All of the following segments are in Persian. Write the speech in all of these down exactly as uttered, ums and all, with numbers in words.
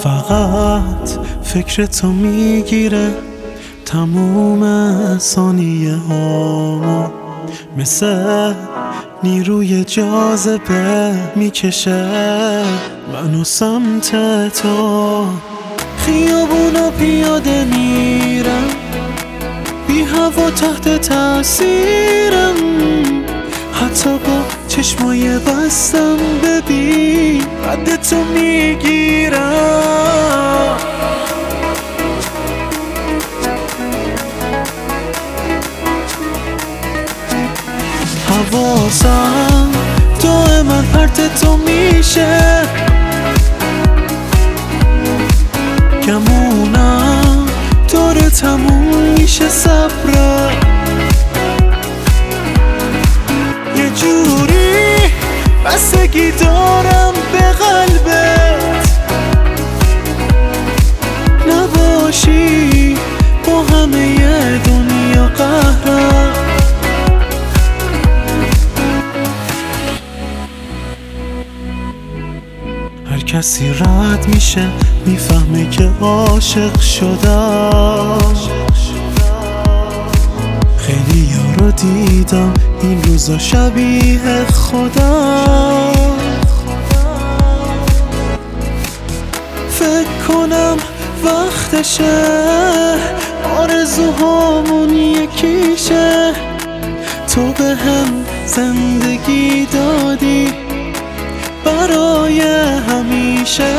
فقط فکر تو میگیره تموم ثانیه هامو، مثل نیروی جاذبه میکشه منو سمت تو. خیابونا پیاده میرم بی هوا تحت تاثیرم، حتی با چشمای بستم ببین رد تو میگیرم. حواسم دائما پرت تو میشه، گمونم داره تموم میشه صبره، یه جوری بستگی دارم به قلبت، نباشی با همه دنیا قهرم. هر کسی رد میشه میفهمه که عاشق شدم، خیلی ها رو دیدم این روزا شبیه خودم، فکر کنم وقتشه آرزوهامون یکیشه، تو به هم زندگی دادی برای همیشه.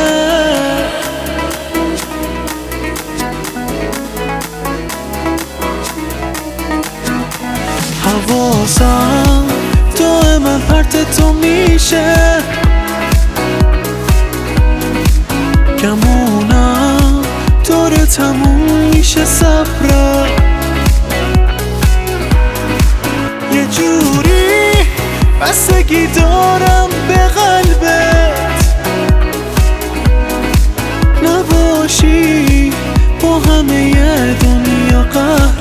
حواسم دائما پرت تو میشه، گمونم داره تموم میشه صبره، یه جوری بستگی دارم به قلبت، نباشی با همه دنیا قهر.